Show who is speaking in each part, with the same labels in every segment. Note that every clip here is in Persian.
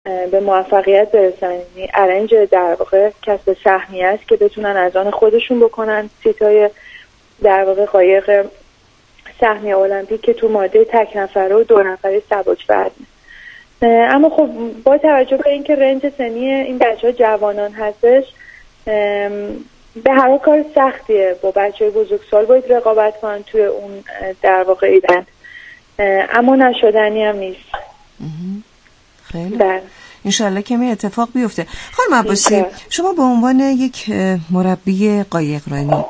Speaker 1: به موفقیت برسن. یعنی ارنج در واقع کسب سهمیه است که بتونن از آن خودشون بکنن سیتای در واقع قایق سهمیه المپیک که تو ماده تک نفره و 2 نفره سبک وزنه. اما خب با توجه به اینکه رنج سنی این بچه‌ها جوانان هستش، به هر کار سختیه. با بچه‌های بزرگسال باید رقابت کنن توی اون در واقع ایدن، اما نشدنی هم نیست.
Speaker 2: خیلی انشالله که می اتفاق بیفته. خانم عباسی، شما به عنوان یک مربی قایقرانی،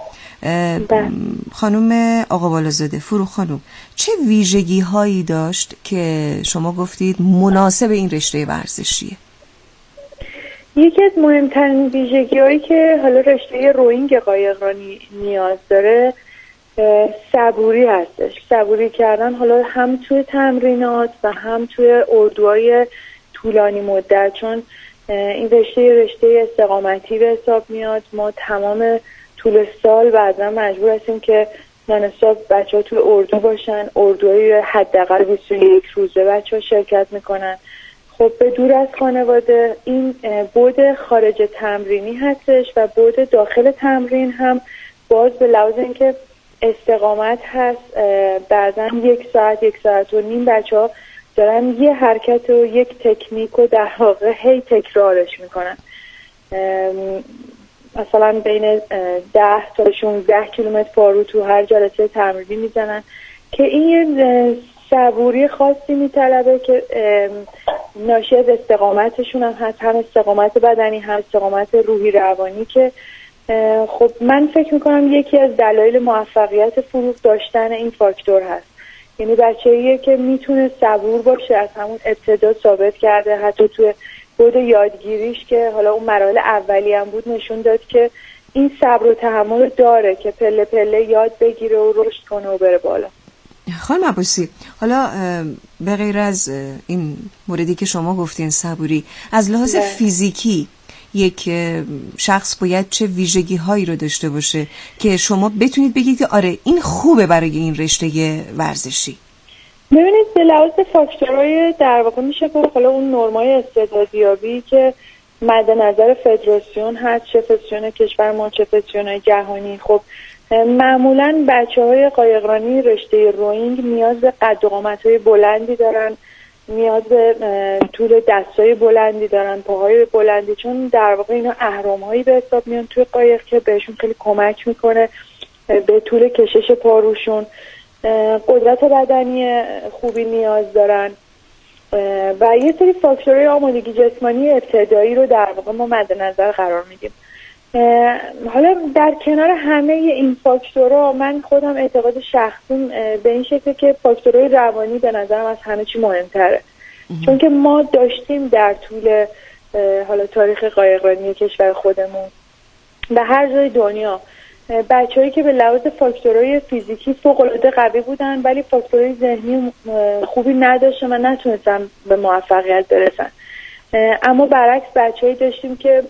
Speaker 2: خانم آقا بالازاده، فروغ خانم، چه ویژگی هایی داشت که شما گفتید مناسب این رشته ورزشیه؟
Speaker 1: یکی از مهمترین ویژگی هایی که حالا رشته روینگ قایقرانی نیاز داره صبوری هستش. صبوری کردن حالا هم توی تمرینات و هم توی اردوهای طولانی مدت، چون این رشته استقامتی به حساب میاد. ما تمام طول سال بعضا مجبور هستیم که نانستاپ بچه‌ها توی اردو باشن، اردوهای حداقل 21 روزه بچه‌ها شرکت میکنن. خب به دور از خانواده این بعد خارج تمرینی هستش و بعد داخل تمرین هم باز به لحاظ اینکه استقامت هست. بعضا 1 ساعت 1 ساعت و نیم بچه‌ها دارن یه حرکت و یک تکنیک و در واقع هی تکرارش میکنن. مثلا بین 10 تا 16 کیلومتر پارو تو هر جلسه تمرینی میزنن که این یه صبوری خاصی میطلبه که ناشی از استقامتشون هم هست، هم استقامت بدنی هم استقامت روحی روانی، که خب من فکر میکنم یکی از دلایل موفقیت فروغ داشتن این فاکتور هست. یعنی بچه‌ایه که میتونه صبور باشه، از همون ابتدا ثابت کرده، حتی توی بود یادگیریش که حالا اون مراحل اولی هم بود نشون داد که این صبر و تحمل داره که پله پله یاد بگیره و رشد کنه و بره بالا.
Speaker 2: خانم عباسی، حالا به غیر از این موردی که شما گفتین صبوری، از لحاظ فیزیکی یک شخص باید چه ویژگی هایی رو داشته باشه که شما بتونید بگید که آره این خوبه برای این رشته ورزشی؟
Speaker 1: ببینید به لحاظ فاکتورهای در واقع میشه که حالا اون نرمای استعدادیابی که مد نظر فدراسیون هست، چه فدراسیون کشور ما چه فدراسیون جهانی، خب معمولا بچه‌های قایقرانی رشته روینگ نیاز به قد و قامت‌های بلندی دارن، نیاز به طول دستای بلندی دارن، پاهای بلندی، چون در واقع اینا اهرم‌هایی به حساب میان توی قایق که بهشون خیلی کمک میکنه به طول کشش پاروشون. قدرت بدنی خوبی نیاز دارن و یه سری فاکتورهای آمادگی جسمانی ابتدایی رو در واقع ما مد نظر قرار میدیم. حالا در کنار همه این فاکتورها من خودم اعتقاد شخصیم به این شکل که فاکتورهای روانی به نظرم از همه چی مهمتره، چون که ما داشتیم در طول حالا تاریخ قایقرانی کشور خودمون و هر جای دنیا بچه‌هایی که به لحاظ فاکتورهای فیزیکی فوق‌العاده قوی بودن ولی فاکتورهای ذهنی خوبی نداشتن و نتونستن به موفقیت برسن. اما برعکس بچه‌هایی داشتیم که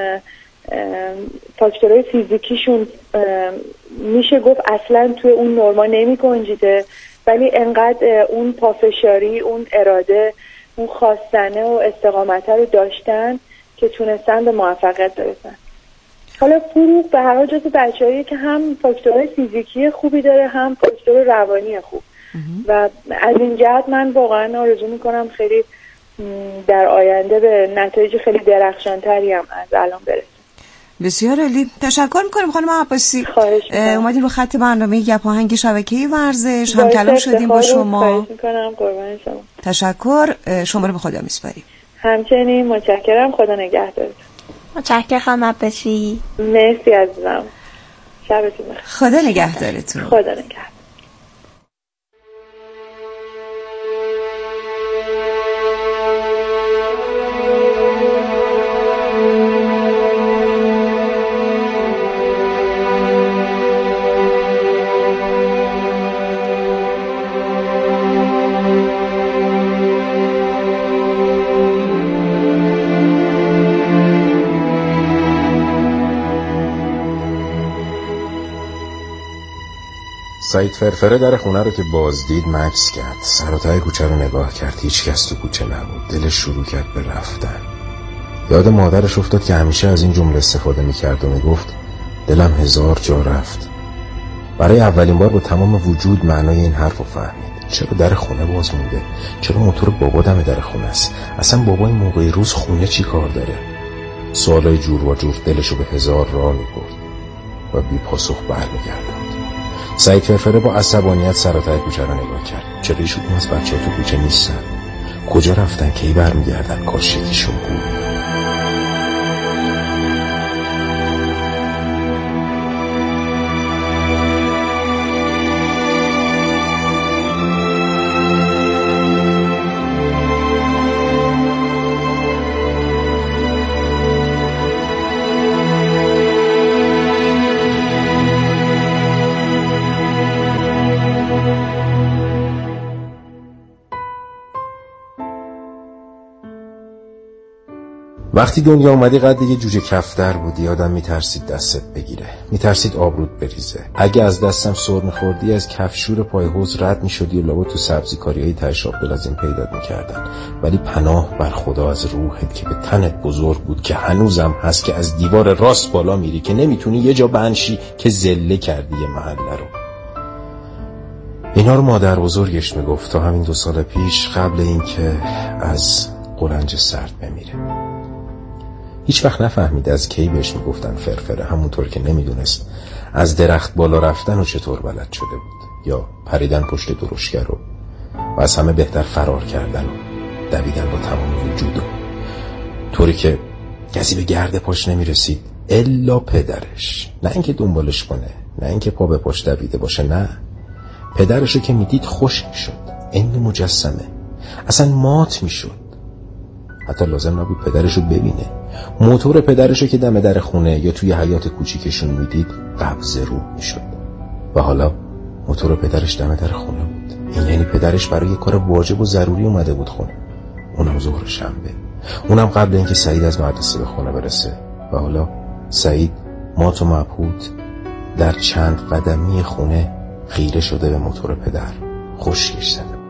Speaker 1: فاکتورهای فیزیکیشون میشه گفت اصلا توی اون نرما نمی گنجیده، ولی انقدر اون پافشاری، اون اراده، اون خواستنه و استقامت رو داشتن که تونستن به موفقیت برسن. حالا فروغ به هر حال جز بچه‌هایی که هم فاکتورهای فیزیکی خوبی داره هم فاکتور روانی خوب و از این جهت من واقعا آرزو میکنم خیلی در آینده به نتایج خیلی درخشانتری هم از الان برسه.
Speaker 2: بسیار عالی، تشکر میکنیم خانم عباسی. اومدیم رو خط برنامه گپ آهنگ شبکه‌ای ورزش، هم کلام شدیم با شما.
Speaker 1: خواهش میکنم، قربان شما.
Speaker 2: تشکر، شما رو به خدا میسپاریم.
Speaker 1: همچنین متشکرم، خدا نگهدار.
Speaker 3: متشکرم خانم عباسی.
Speaker 1: مرسی عزیزم، شبتون بخیر.
Speaker 2: خدا نگهدارتون.
Speaker 1: خدا نگهدار.
Speaker 4: سعید فرفره در خونه رو که بازدید مکث کرد. سر و ته کوچه رو نگاه کرد. هیچ کس تو کوچه نبود. دلش شروع کرد به رفتن. یاد مادرش افتاد که همیشه از این جمله استفاده میکرد و میگفت دلم 1000 جا رفت. برای اولین بار با تمام وجود معنای این حرف رو فهمید. چرا در خونه باز مونده؟ چرا موتور بابا دم در خونه است؟ اصلا بابا این موقع روز خونه چی کار داره؟ سوالای جور و جور دلشو به 1000 راه میبرد و بی پاسخ برمیگردند. سعید فرفره با عصبانیت سر و ته کوچه رو نگاه کرد. چرا ایشون از بچه‌ها تو کوچه نیستن؟ کجا رفتن؟ کی برمیگردن؟ کاش یکیشون بود. وقتی دنیا اومدی قد یه جوجه کفتر بودی. آدم میترسید دستت بگیره، میترسید آبروت بریزه. اگه از دستم سر میخوردی از کفشور پای حوض رد میشدی و لابد تو سبزی کاریایی تشاب بلازین پیدات میکردن. ولی پناه بر خدا از روحت که به تنت بزرگ بود، که هنوزم هست، که از دیوار راست بالا میری، که نمیتونی یه جا بنشی، که زله کردی یه محله رو. اینا رو مادر بزرگش میگفت تا همین 2 سال پیش، قبل اینکه از قرنج سرد بمیره. هیچ وقت نفهمید از کی بهش میگفتن فرفره، همونطور که نمیدونست از درخت بالا رفتن و چطور بلد شده بود، یا پریدن پشت درشکه رو، و از همه بهتر فرار کردن و دویدن با تمام وجود، طوری که کسی به گرد پاش نمیرسید الا پدرش. نه اینکه دنبالش کنه، نه اینکه پا به پاش دویده باشه، نه، پدرشو که میدید خوش میشد، این مجسمه، اصلا مات میشد. حتی لازم نبود پدرشو ببینه. موتور پدرشو که دم در خونه یا توی حیاط کوچیکشون میدید قبض روح میشد. و حالا موتور پدرش دم در خونه بود. این یعنی پدرش برای کار واجب و ضروری اومده بود خونه، اونم ظهر شنبه، اونم قبل اینکه سعید از مدرسه به خونه برسه. و حالا سعید مات و مبهوت در چند قدمی خونه خیره شده به موتور پدر، خشکش زده.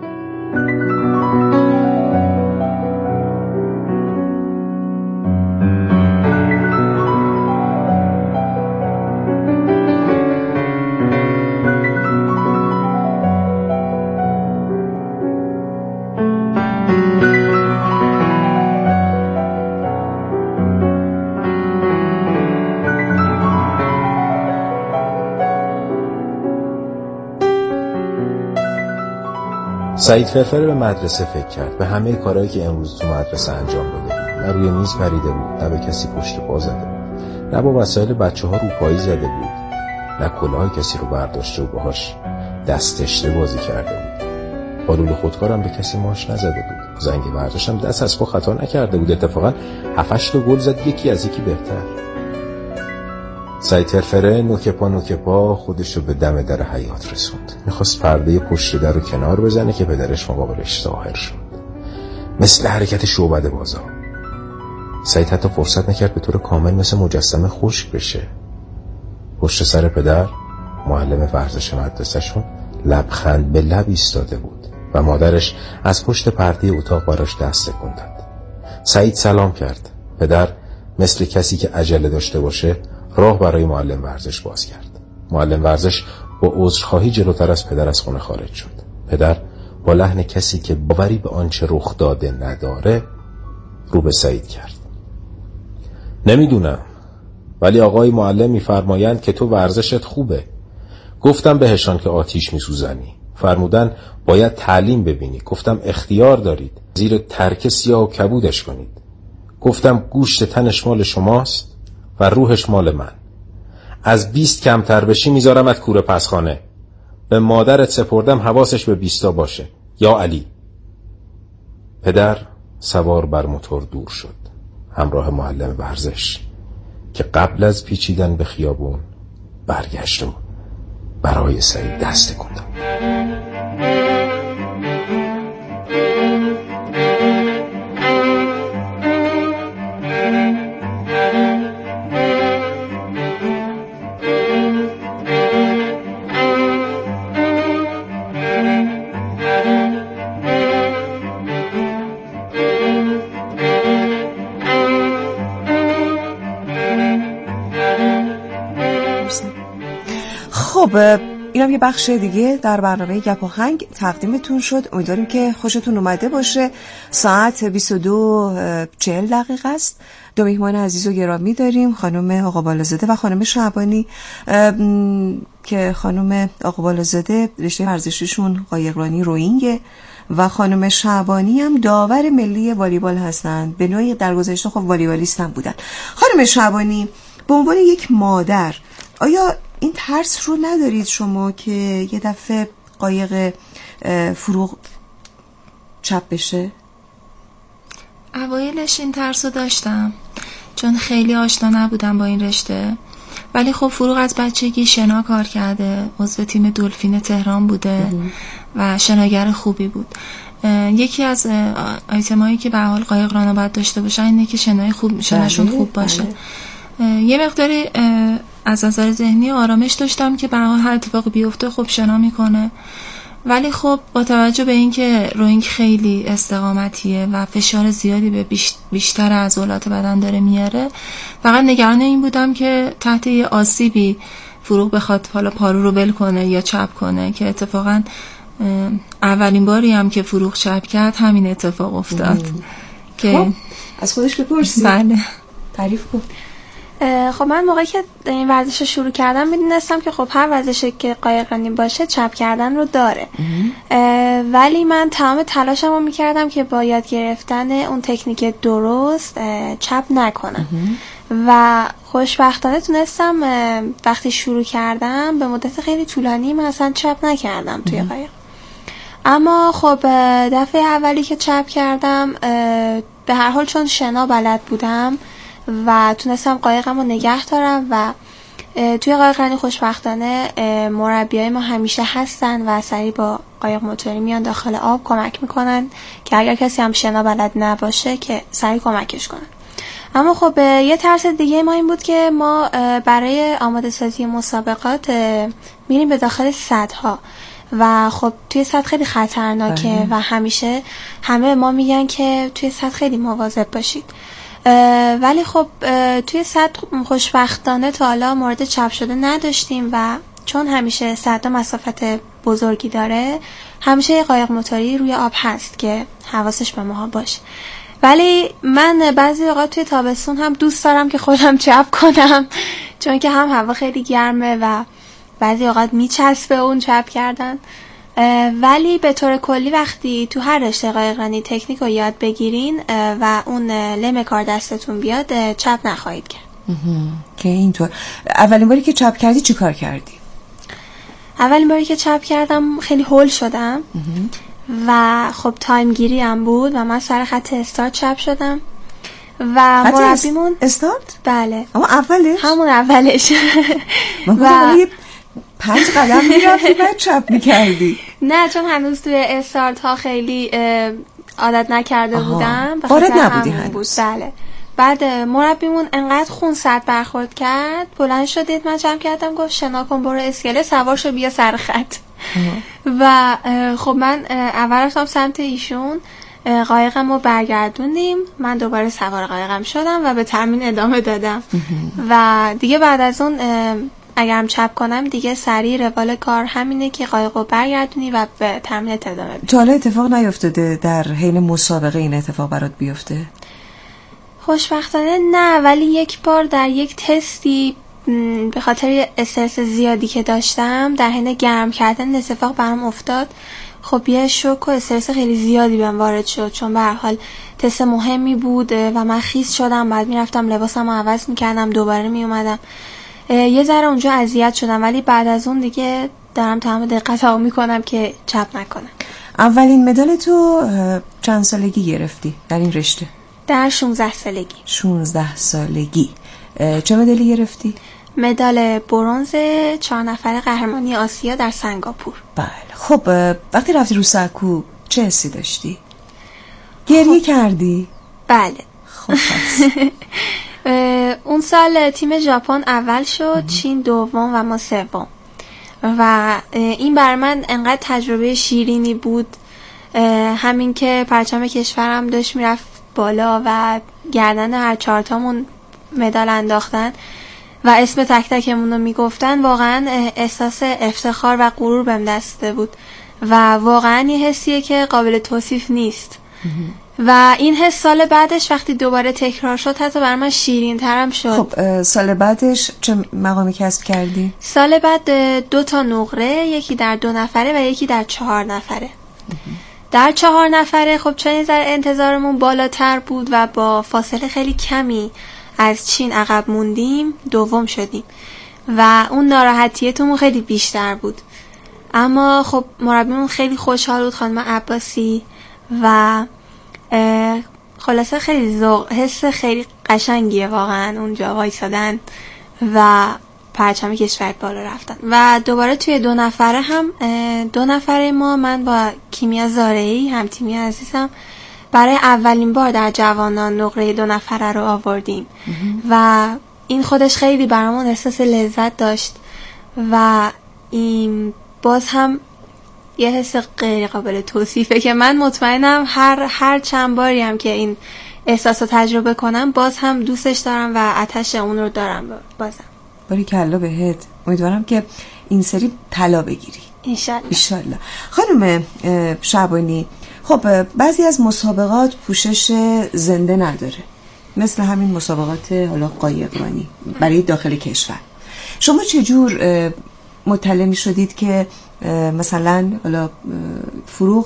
Speaker 4: سعید فرفره به مدرسه فکر کرد، به همه کارهایی که امروز تو مدرسه انجام داده بود. نه روی میز پریده بود، نه به کسی پشت پا زده بود، نه با وسایل بچه‌ها روپایی زده بود، نه کلاه کسی رو برداشته و باهاش دستشته بازی کرده بود. با لوله خودکارم به کسی ماش نزده بود. زنگ ورزش هم دست از پا خطا نکرده بود. اتفاقا 7-8 تا گل زد، یکی از یکی بهتر. سعید فرفره نوک پا خودش رو به دم در حیاط رسوند. میخواست پرده پشت در رو کنار بزنه که پدرش مقابلش ظاهر شد، مثل حرکت شعبده بازا. سعید حتی فرصت نکرد به طور کامل مثل مجسمه خشک بشه. پشت سر پدر، معلم ورزش مدرسه‌شون، لبخند به لب ایستاده بود و مادرش از پشت پرده اتاق براش دست تکون داد. سعید سلام کرد. پدر مثل کسی که عجله داشته باشه راه برای معلم ورزش باز کرد. معلم ورزش با عذرخواهی جلوتر از پدر از خونه خارج شد. پدر با لحن کسی که باوری به آنچه رخ داده نداره رو به سعید کرد. نمیدونم، ولی آقای معلم میفرمایند که تو ورزشت خوبه. گفتم بهشان که آتیش میسوزنی. فرمودن باید تعلیم ببینی. گفتم اختیار دارید، زیر ترک سیاه و کبودش کنید. گفتم گوشت تنش مال شماست و روحش مال من. از 20 کمتر بشی میذارمت کوره پسخانه. به مادرت سپردم حواسش به 20 باشه. یا علی. پدر سوار بر موتور دور شد همراه معلم ورزش که قبل از پیچیدن به خیابون برگشت و برای سعید دست تکون داد.
Speaker 2: خب اینم یه بخش دیگه در برنامه گپ و هنگ تقدیمتون شد. امیدواریم که خوشتون اومده باشه. ساعت 22:40 است. دو میهمان عزیز و گرامی داریم، خانم آقا بالازاده و خانم شعبانی، که خانم آقا بالازاده رشته ورزشیشون قایقرانی روینگه و خانم شعبانی هم داور ملی والیبال هستند. به نوعی در گذشته خب والیبالیست هم بودن. خانم شعبانی، به عنوان یک مادر آیا این ترس رو ندارید شما که یه دفعه قایق فروغ چپ بشه؟
Speaker 5: اوایلش این ترس رو داشتم چون خیلی آشنا نبودم با این رشته، ولی خب فروغ از بچگی شنا کار کرده، عضو تیم دلفین تهران بوده و شناگر خوبی بود. یکی از آیتمایی که به حال قایقرانا باید داشته باشن اینه که شناشون خوب باشه. یه مقداری از نظر ذهنی آرامش داشتم که به هر اتفاقی بیفته خب شنا میکنه، ولی خب با توجه به اینکه روینگ خیلی استقامتیه و فشار زیادی به بیشتر عضلات بدن داره میاره، فقط نگران این بودم که تحت یه آسیبی فروغ بخواد حالا پارو رو ول کنه یا چپ کنه، که اتفاقا اولین باری هم که فروغ چپ کرد همین اتفاق افتاد. که
Speaker 2: خب از خودش بپرسی.
Speaker 5: بله
Speaker 3: تعریف کن. خب من موقعی که این ورزش رو شروع کردم میدونستم که خب هر ورزشی که قایقرانی باشه چپ کردن رو داره، ولی من تمام تلاشم رو میکردم که با یاد گرفتن اون تکنیک درست چپ نکنم و خوشبختانه تونستم وقتی شروع کردم به مدت خیلی طولانی من اصلا چپ نکردم توی قایق. اما خب دفعه اولی که چپ کردم به هر حال چون شنا بلد بودم و تونستم قایقم رو نگه دارم و توی قایقرانی خوشبختانه مربیای ما همیشه هستن و سریع با قایق موتوری میان داخل آب کمک میکنن که اگر کسی هم شنا بلد نباشه که سریع کمکش کنن. اما خب یه ترس دیگه ما این بود که ما برای آماده سازی مسابقات میریم به داخل سدها و خب توی سد خیلی خطرناکه و همیشه همه ما میگن که توی سد خیلی مواظب باشید، ولی خب توی سد خوشبختانه تا حالا مورد چپ شده نداشتیم و چون همیشه سدها مسافت بزرگی داره همیشه یه قایق موتوری روی آب هست که حواسش به ماها باشه. ولی من بعضی اوقات توی تابستون هم دوست دارم که خودم چپ کنم چون که هم هوا خیلی گرمه و بعضی اوقات میچسبه اون چپ کردن، ولی به طور کلی وقتی تو هر رشته قایقرانی تکنیک رو یاد بگیرین و اون لم کار دستتون بیاد چپ نخواهید کرد.
Speaker 2: که اینطور. اولین باری که چپ کردی چی کار کردی؟
Speaker 3: اولین باری که چپ کردم خیلی هول شدم و خب تایم گیری هم بود و من سر خط استارت چپ شدم و مربیمون
Speaker 2: استارت؟
Speaker 3: بله.
Speaker 2: اما اولش؟
Speaker 3: همون اولش.
Speaker 2: و 5 قدم میرفتی بعد چپ میکردی؟
Speaker 3: نه چون هنوز توی استارت ها خیلی عادت نکرده بودم.
Speaker 2: وارد نبودی هنوز.
Speaker 3: بله. بعد مربیمون انقدر خون سرد برخورد کرد بلند شدید من جمع کردم گفت شنا کن برو اسکله سوار شو بیا سر خط. و خب من اول رفتم سمت ایشون، قایقم رو برگردوندیم، من دوباره سوار قایقم شدم و به تمرین ادامه دادم و دیگه بعد از اون اگرم چپ کنم دیگه سریع روال کار همینه که قایق رو برگردونی و به تمرین ادامه بدی.
Speaker 2: تا حالا اتفاق نیفتاده در حین مسابقه این اتفاق برات بیفته؟
Speaker 3: خوشبختانه نه، ولی یک بار در یک تستی به خاطر استرس زیادی که داشتم در حین گرم کردن اتفاق برام افتاد. خب یه شوک و استرس خیلی زیادی بهم وارد شد چون به هر حال تست مهمی بود و من خیس شدم، بعد میرفتم لباسمو عوض میکردم دوباره میومدم، یه ذره اونجا اذیت شدم، ولی بعد از اون دیگه دارم تمام دقتمو میکنم که چپ نکنم.
Speaker 2: اولین مدال تو چند سالگی گرفتی در این رشته؟
Speaker 3: در 16 سالگی.
Speaker 2: 16 سالگی. چه مدالی گرفتی؟
Speaker 3: مدال برنز 4 نفره قهرمانی آسیا در سنگاپور.
Speaker 2: بله. خب وقتی رفتی رو سکو چه حسی داشتی؟ گریه کردی؟
Speaker 3: بله.
Speaker 2: خب
Speaker 3: اون سال تیم ژاپن اول شد، چین دوم و ما سوم و این بر من انقدر تجربه شیرینی بود، همین که پرچم کشورم داشت میرفت بالا و گردن هر 4 تامون مدال انداختن و اسم تک تکمون رو میگفتن، واقعا احساس افتخار و غرور بهم دست داده بود و واقعا یه حسیه که قابل توصیف نیست. و این حس سال بعدش وقتی دوباره تکرار شد حتی برای من شیرین ترم شد.
Speaker 2: خب سال بعدش چه مقامی کسب کردی؟
Speaker 3: سال بعد 2 نقره، یکی در 2 نفره و یکی در 4 نفره. در 4 نفره خب چون انتظارمون بالاتر بود و با فاصله خیلی کمی از چین عقب موندیم، دوم شدیم و اون ناراحتیتمون خیلی بیشتر بود. اما خب مربیمون خیلی خوشحال بود، خانم عباسی، و خلاصه خیلی حس خیلی قشنگیه واقعا اونجا وایسادن و پرچم کشور بالا رفتن. و دوباره توی 2 نفره هم 2 نفره ما، من با کیمیا زارعی هم تیمی عزیزم برای اولین بار در جوانان نقره 2 نفره رو آوردیم و این خودش خیلی برامون احساس لذت داشت و این باز هم یه حس غیر قابل توصیفه که من مطمئنم هر چند باری هم که این احساس رو تجربه کنم باز هم دوستش دارم و آتش اون رو دارم. بازم
Speaker 2: باریکلا بهت، امیدوارم که این سری طلا بگیری انشالله. خانم شعبانی، خب بعضی از مسابقات پوشش زنده نداره، مثل همین مسابقات حالا قایقرانی برای داخل کشور. شما چجور مطلع می شدید که مثلا حالا فروغ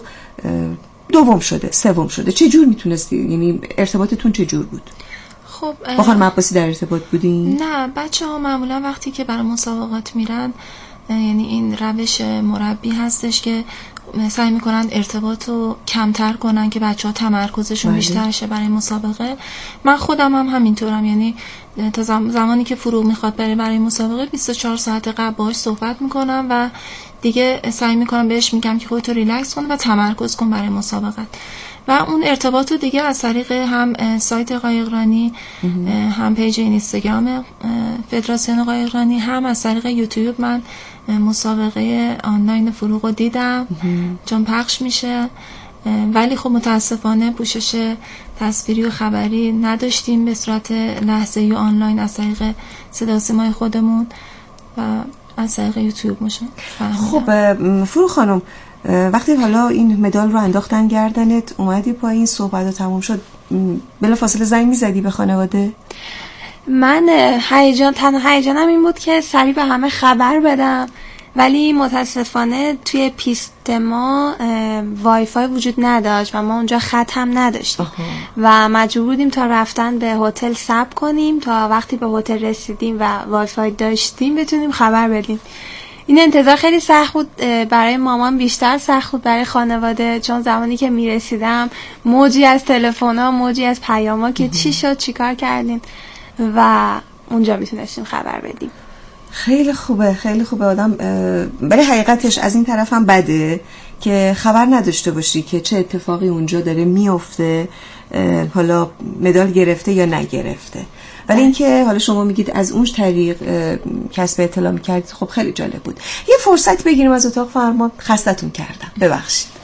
Speaker 2: دوم شده، سوم شده؟ چجور میتونستی، یعنی ارتباطتون چجور بود؟
Speaker 5: خب
Speaker 2: با خانم عباسی در ارتباط بودین؟
Speaker 5: نه، بچه ها معمولا وقتی که برای مسابقات میرن، یعنی این روش مربی هستش که سعی میکنن ارتباط رو کمتر کنن که بچه ها تمرکزشون بیشتر شه برای مسابقه. من خودم هم همینطورم، یعنی تا زمانی که فروغ میخواد برای مسابقه 24 ساعت قبل باهاش صحبت میکنم و دیگه سعی میکنم بهش میگم که خودتو ریلکس کن و تمرکز کن برای مسابقت. و اون ارتباط رو دیگه از طریق هم سایت قایقرانی، هم پیج اینستاگرام فدراسیون قایقرانی، هم از طریق یوتیوب من مسابقه آنلاین فروغ رو دیدم چون پخش میشه. ولی خب متاسفانه پوشش تصویری و خبری نداشتیم به صورت لحظه‌ای و آنلاین از طریق صدا و سیمای خودمون و از طریق یوتیوب میشه.
Speaker 2: خب فروغ خانم، وقتی حالا این مدال رو انداختن گردنت، اومدی پایین، صحبت تموم شد، بلافاصله زنگ میزدی به خانواده؟
Speaker 3: من تنها هیجانم این بود که سریع به همه خبر بدم، ولی متاسفانه توی پیست ما وای فای وجود نداشت و ما اونجا خط هم نداشتیم و مجبور بودیم تا رفتن به هتل صبر کنیم تا وقتی به هتل رسیدیم و وای فای داشتیم بتونیم خبر بدیم. این انتظار خیلی سخت بود، برای مامان بیشتر سخت بود برای خانواده، چون زمانی که میرسیدم موجی از تلفن‌ها، موجی از پیام‌ها که چی شد، چی کار کردین، و اونجا میتونستیم خبر بدیم.
Speaker 2: خیلی خوبه، خیلی خوبه آدم، ولی حقیقتش از این طرف هم بده که خبر نداشته باشی که چه اتفاقی اونجا داره میفته، حالا مدال گرفته یا نگرفته. ولی اینکه حالا شما میگید از اون طریق کسب اطلاع میکردید، خب خیلی جالب بود. یه فرصت بگیریم از اتاق فرمان، خستتون کردم، ببخشید.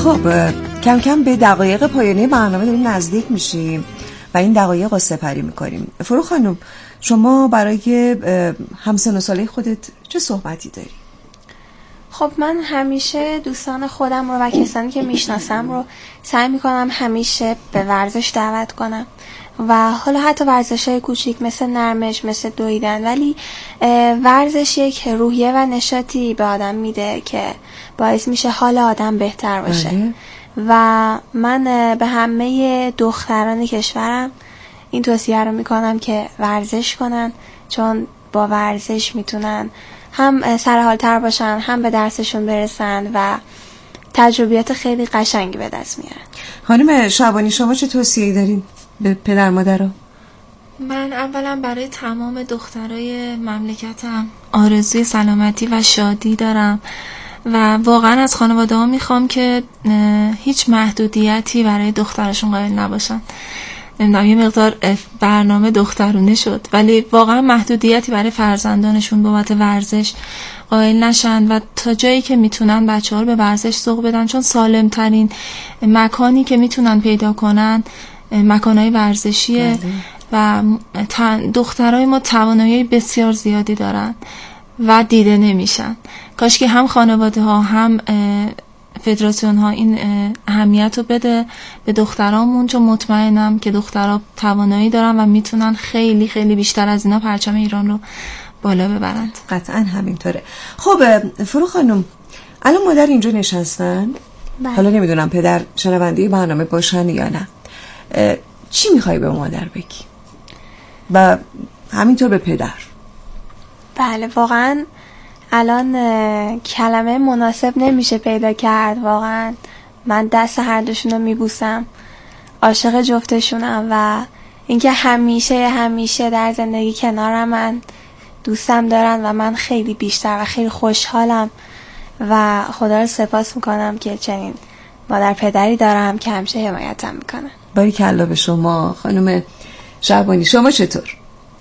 Speaker 2: خب کم کم به دقایق پایانی برنامه داریم نزدیک میشیم و این دقایق رو سپری میکنیم. فروغ خانم، شما برای همسن و ساله خودت چه صحبتی داری؟
Speaker 3: خب من همیشه دوستان خودم رو و کسانی که میشناسم رو سعی میکنم همیشه به ورزش دعوت کنم و حالا حتی ورزش‌های کوچیک مثل نرمش، مثل دویدن، ولی ورزش یک روحیه و نشاطی به آدم میده که باعث میشه حال آدم بهتر باشه. و من به همه دختران کشورم این توصیه رو میکنم که ورزش کنن، چون با ورزش میتونن هم سرحالتر باشن، هم به درسشون برسن و تجربیات خیلی قشنگی به دست میارن.
Speaker 2: خانم شعبانی، شما چه توصیه‌ای دارین به پدر مادرها؟
Speaker 5: من اولا برای تمام دخترای مملکتم آرزوی سلامتی و شادی دارم و واقعا از خانواده ها میخوام که هیچ محدودیتی برای دخترشون قائل نباشن. نمیدونم یه مقدار برنامه دخترونه شد، ولی واقعا محدودیتی برای فرزندانشون بابت ورزش قائل نشن و تا جایی که میتونن بچه ها رو به ورزش سوق بدن، چون سالم ترین مکانی که میتونن پیدا کنن مکانهای ورزشیه و دخترای ما توانایی بسیار زیادی دارن و دیده نمیشن. کاش که هم خانواده ها هم فدراسیون ها این اهمیت رو بده به دخترامون، چون مطمئنم که دخترها توانایی دارن و میتونن خیلی خیلی بیشتر از اینا پرچم ایران رو بالا ببرند.
Speaker 2: قطعا همینطوره. خب فروغ خانم، الان مادر اینجا نشستن؟ حالا نمیدونم پدر شنونده برنامه باشن یا نه. چی میخوای به مادر بگی؟ و همینطور به پدر.
Speaker 3: بله واقعا الان کلمه مناسب نمیشه پیدا کرد. واقعا من دست هر دوشون رو میبوسم، عاشق جفتشونم و اینکه همیشه در زندگی کنارم، من دوستم دارن و من خیلی بیشتر و خیلی خوشحالم و خدا رو سپاس میکنم که چنین مادر پدری دارم که همیشه حمایتم میکنه.
Speaker 2: باریکلا به شما. خانم شعبانی، شما چطور؟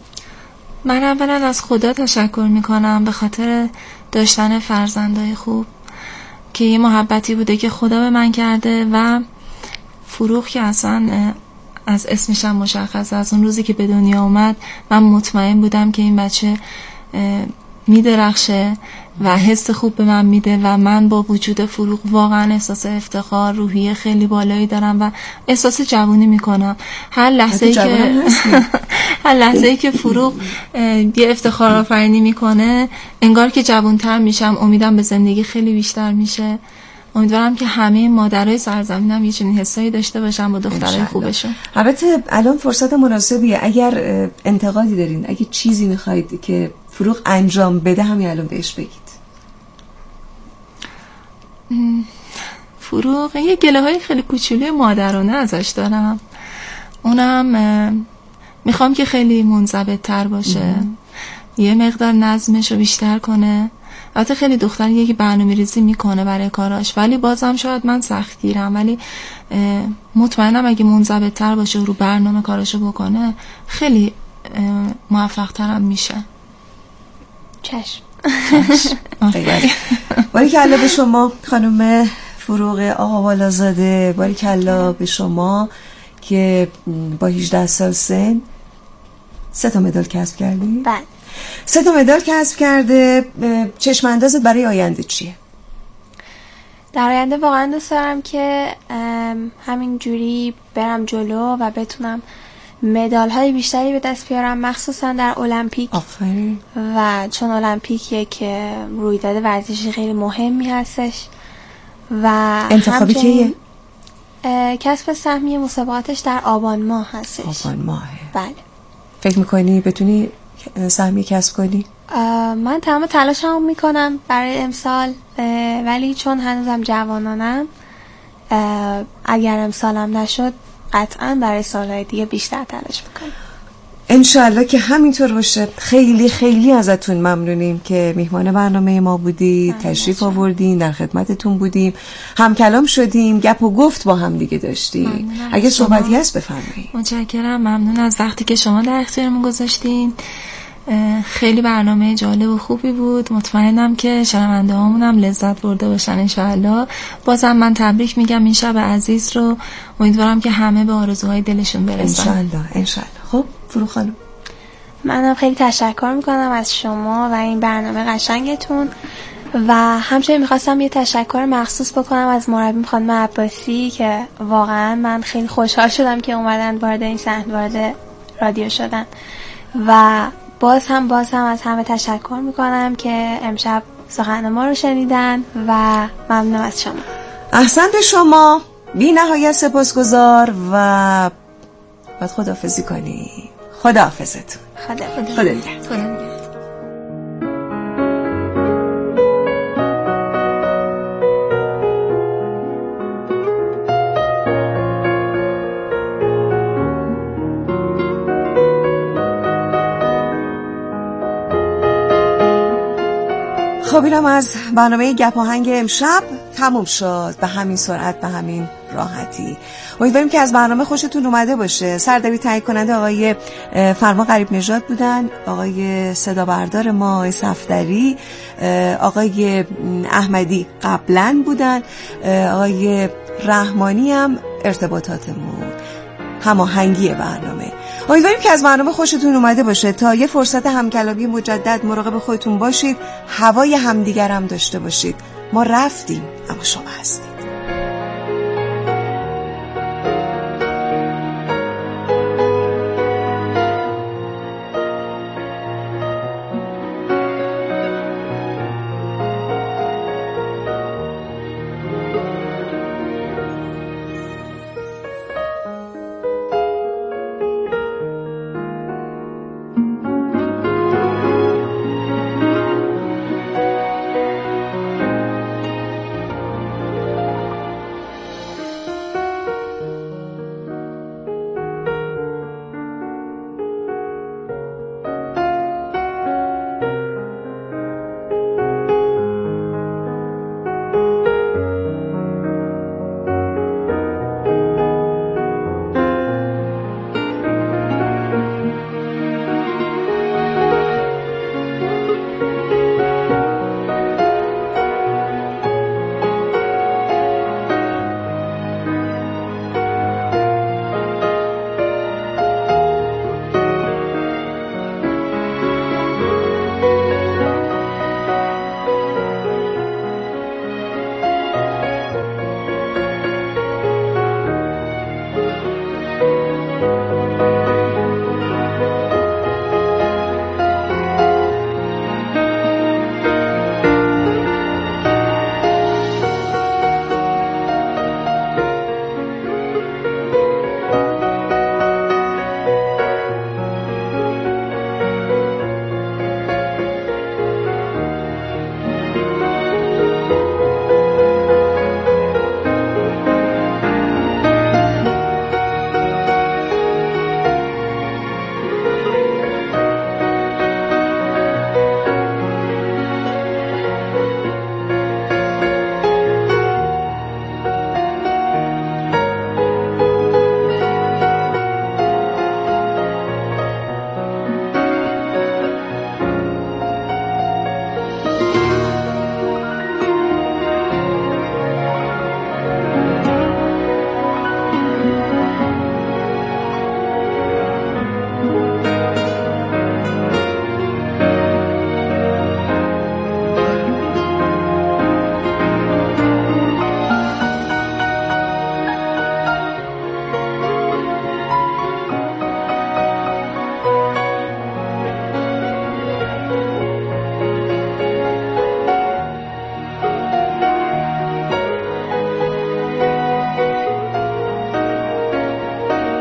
Speaker 5: من اولا از خدا تشکر میکنم به خاطر داشتن فرزندای خوب که یه محبتی بوده که خدا به من کرده و فروغ که اصلا از اسمش هم مشخصه. از اون روزی که به دنیا اومد من مطمئن بودم که این بچه میدرخشه و حس خوب به من میده و من با وجود فروغ واقعا احساس افتخار، روحیه خیلی بالایی دارم و احساس جوونی میکنم. هر لحظه‌ای که فروغ یه افتخار آفرینی میکنه انگار که جوان‌تر میشم. امیدم به زندگی خیلی بیشتر میشه. امیدوارم که همه مادرای سرزمینم یه چنین حسایی داشته باشن با دخترای خوبشون.
Speaker 2: البته الان فرصت مناسبیه، اگر انتقادی دارین، اگه چیزی میخواید که فروغ انجام بده همین الان بهش بگید.
Speaker 5: فروغ یه گله های خیلی کوچولوی مادرانه ازش دارم، اونم میخوام که خیلی منضبط تر باشه، یه مقدار نظمش رو بیشتر کنه. البته خیلی دختریه که برنامه‌ریزی میکنه برای کاراش، ولی بازم شاید من سخت گیرم، ولی مطمئنم اگه منضبط تر باشه و رو برنامه کاراشو بکنه خیلی موفق ترم میشه.
Speaker 3: چشم.
Speaker 2: باریکلا به شما خانم فروغ آقا والازاده، باریکلا به شما که با 18 سال سن 3 مدال کسب کردی؟
Speaker 3: بله.
Speaker 2: 3 مدال کسب کرده. چشم اندازت برای آینده چیه؟
Speaker 3: در آینده واقعا دوست دارم که همین جوری برم جلو و بتونم مدال های بیشتری به دست بیارم، مخصوصا در المپیک.
Speaker 2: آفرین.
Speaker 3: و چون المپیک یک رویداد ورزشی خیلی مهمی هستش و
Speaker 2: انتخابی کیه؟
Speaker 3: کسب سهمیه مسابقاتش در آبان ماه هستش.
Speaker 2: آبان ماهه.
Speaker 3: بله.
Speaker 2: فکر میکنی بتونی سهمیه کسب کنی؟
Speaker 3: من تمام تلاشمو میکنم برای امسال، ولی چون هنوزم جوانانم اگر امسالم نشد قطعا برای سالهای دیگه بیشتر تلاش میکنم.
Speaker 2: انشالله که همینطور باشه. خیلی خیلی ازتون ممنونیم که میهمان برنامه ما بودید، تشریف آوردین، در خدمتتون بودیم، هم کلام شدیم، گپ و گفت با هم دیگه داشتیم. اگه صحبتی هست بفرمایید.
Speaker 5: متشکرم. ممنون از وقتی که شما در اختیارمون گذاشتین. خیلی برنامه جالب و خوبی بود. مطمئنم که شنونده هامون هم لذت برده باشن انشاءالله. بازم من تبریک میگم این شب عزیز رو. امیدوارم که همه به آرزوهای دلشون برسن
Speaker 2: انشاءالله. خب فروغ خانم،
Speaker 3: منم خیلی تشکر میکنم از شما و این برنامه قشنگتون و همچنین میخواستم یه تشکر مخصوص بکنم از مربیم خانم عباسی که واقعا من خیلی خوشحال شدم که اومدن وارد این صحنه وارد رادیو شدن و باز هم از همه تشکر میکنم که امشب سخن ما رو شنیدن و ممنونم از شما.
Speaker 2: احسن به شما، بی نهایت سپاسگزار و باید خداحافظی کنی. خداحافظتون. خدا نگهدار. خب اینم از برنامه گپ آهنگ امشب تموم شد. به همین سرعت، به همین راحتی. امیدواریم که از برنامه خوشتون اومده باشه. سردبیر تهیه کننده آقای فرما غریب نژاد بودن، آقای صدا بردار ما آقای صفدری، آقای احمدی قبلا بودن، آقای رحمانی هم ارتباطاتمون، هماهنگی برنامه. امیدواریم که از برنامه خوشتون اومده باشه. تا یه فرصت همکلامی مجدد مراقب خودتون باشید، هوای همدیگر هم داشته باشید. ما رفتیم اما شما هستید.